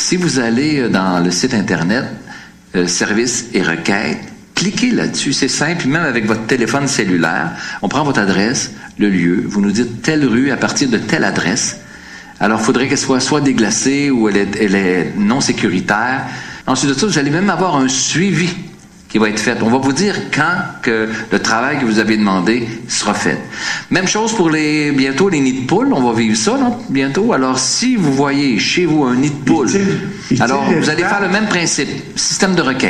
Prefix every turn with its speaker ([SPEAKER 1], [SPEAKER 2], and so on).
[SPEAKER 1] si vous allez dans le site Internet, services et requêtes, cliquez là-dessus, c'est simple, même avec votre téléphone cellulaire, on prend votre adresse, le lieu, vous nous dites telle rue à partir de telle adresse. Alors, il faudrait qu'elle soit déglacée ou elle est non sécuritaire. Ensuite de ça, vous allez même avoir un suivi qui va être fait. On va vous dire quand que le travail que vous avez demandé sera fait. Même chose pour bientôt les nids de poules. On va vivre ça, là, bientôt. Alors, si vous voyez chez vous un nid de poule, alors vous allez faire le même principe. Système de requête.